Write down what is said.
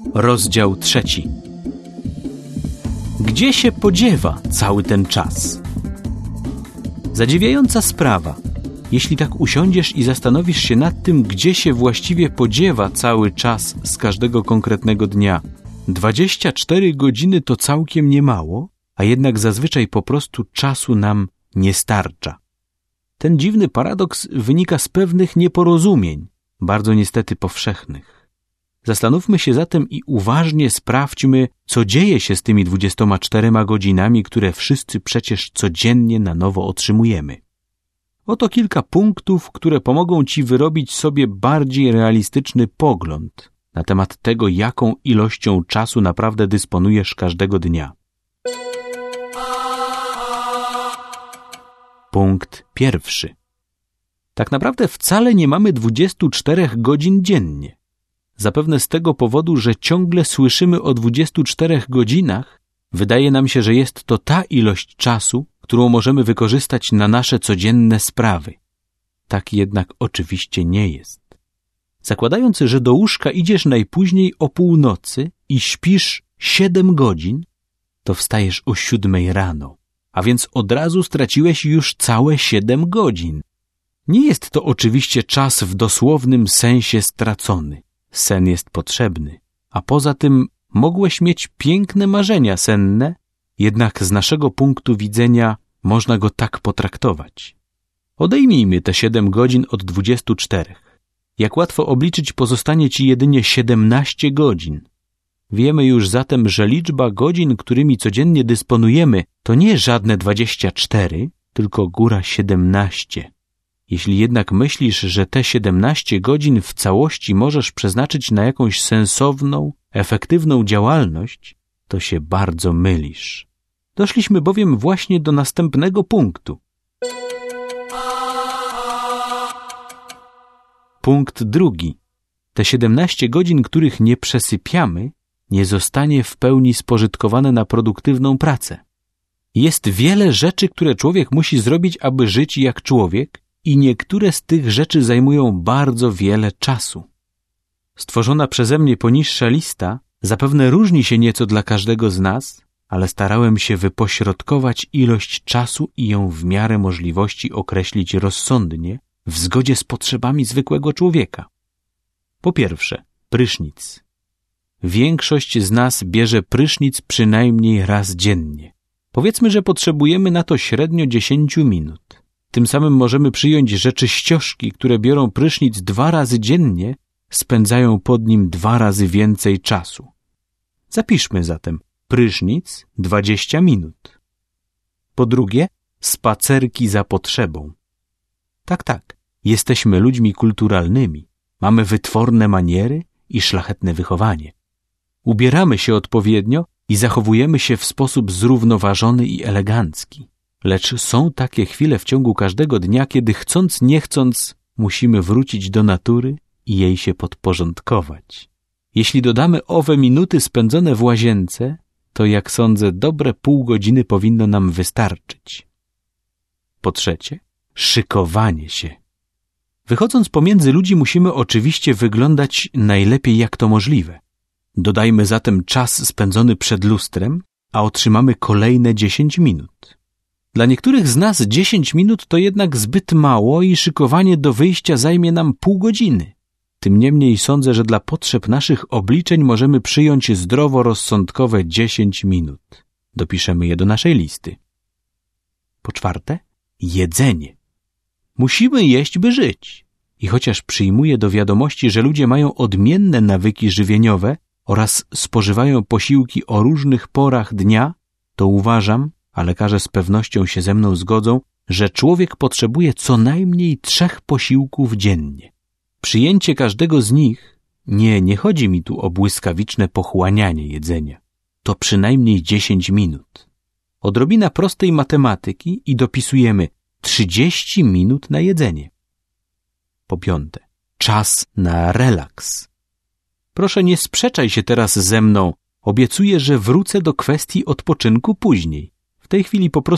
Rozdział 3. Gdzie się podziewa cały ten czas? Zadziwiająca sprawa. Jeśli tak usiądziesz i zastanowisz się nad tym, gdzie się właściwie podziewa cały czas z każdego konkretnego dnia. 24 godziny to całkiem niemało, a jednak zazwyczaj po prostu czasu nam nie starcza. Ten dziwny paradoks wynika z pewnych nieporozumień, bardzo niestety powszechnych. Zastanówmy się zatem i uważnie sprawdźmy, co dzieje się z tymi 24 godzinami, które wszyscy przecież codziennie na nowo otrzymujemy. Oto kilka punktów, które pomogą Ci wyrobić sobie bardziej realistyczny pogląd na temat tego, jaką ilością czasu naprawdę dysponujesz każdego dnia. Punkt pierwszy. Tak naprawdę wcale nie mamy 24 godzin dziennie. Zapewne z tego powodu, że ciągle słyszymy o 24 godzinach, wydaje nam się, że jest to ta ilość czasu, którą możemy wykorzystać na nasze codzienne sprawy. Tak jednak oczywiście nie jest. Zakładając, że do łóżka idziesz najpóźniej o północy i śpisz 7 godzin, to wstajesz o 7 rano, a więc od razu straciłeś już całe 7 godzin. Nie jest to oczywiście czas w dosłownym sensie stracony. Sen jest potrzebny, a poza tym mogłeś mieć piękne marzenia senne, jednak z naszego punktu widzenia można go tak potraktować. Odejmijmy te 7 godzin od 24. Jak łatwo obliczyć, pozostanie Ci jedynie 17 godzin. Wiemy już zatem, że liczba godzin, którymi codziennie dysponujemy, to nie żadne 24, tylko góra 17. Jeśli jednak myślisz, że te 17 godzin w całości możesz przeznaczyć na jakąś sensowną, efektywną działalność, to się bardzo mylisz. Doszliśmy bowiem właśnie do następnego punktu. Punkt drugi. Te 17 godzin, których nie przesypiamy, nie zostanie w pełni spożytkowane na produktywną pracę. Jest wiele rzeczy, które człowiek musi zrobić, aby żyć jak człowiek, i niektóre z tych rzeczy zajmują bardzo wiele czasu. Stworzona przeze mnie poniższa lista zapewne różni się nieco dla każdego z nas, ale starałem się wypośrodkować ilość czasu i ją w miarę możliwości określić rozsądnie, w zgodzie z potrzebami zwykłego człowieka. Po pierwsze, prysznic. Większość z nas bierze prysznic przynajmniej raz dziennie. Powiedzmy, że potrzebujemy na to średnio 10 minut. Tym samym możemy przyjąć, że czyścioszki, które biorą prysznic 2 razy dziennie, spędzają pod nim 2 razy więcej czasu. Zapiszmy zatem prysznic 20 minut. Po drugie, spacerki za potrzebą. Tak, jesteśmy ludźmi kulturalnymi, mamy wytworne maniery i szlachetne wychowanie. Ubieramy się odpowiednio i zachowujemy się w sposób zrównoważony i elegancki. Lecz są takie chwile w ciągu każdego dnia, kiedy chcąc nie chcąc musimy wrócić do natury i jej się podporządkować. Jeśli dodamy owe minuty spędzone w łazience, to jak sądzę, dobre pół godziny powinno nam wystarczyć. Po trzecie, szykowanie się. Wychodząc pomiędzy ludzi musimy oczywiście wyglądać najlepiej jak to możliwe. Dodajmy zatem czas spędzony przed lustrem, a otrzymamy kolejne 10 minut. Dla niektórych z nas 10 minut to jednak zbyt mało i szykowanie do wyjścia zajmie nam pół godziny. Tym niemniej sądzę, że dla potrzeb naszych obliczeń możemy przyjąć zdroworozsądkowe 10 minut. Dopiszemy je do naszej listy. Po czwarte, jedzenie. Musimy jeść, by żyć. I chociaż przyjmuję do wiadomości, że ludzie mają odmienne nawyki żywieniowe oraz spożywają posiłki o różnych porach dnia, to uważam, a lekarze z pewnością się ze mną zgodzą, że człowiek potrzebuje co najmniej 3 posiłków dziennie. Przyjęcie każdego z nich, nie chodzi mi tu o błyskawiczne pochłanianie jedzenia, to przynajmniej 10 minut. Odrobina prostej matematyki i dopisujemy 30 minut na jedzenie. Po piąte, czas na relaks. Proszę nie sprzeczaj się teraz ze mną, obiecuję, że wrócę do kwestii odpoczynku później. W tej chwili po prostu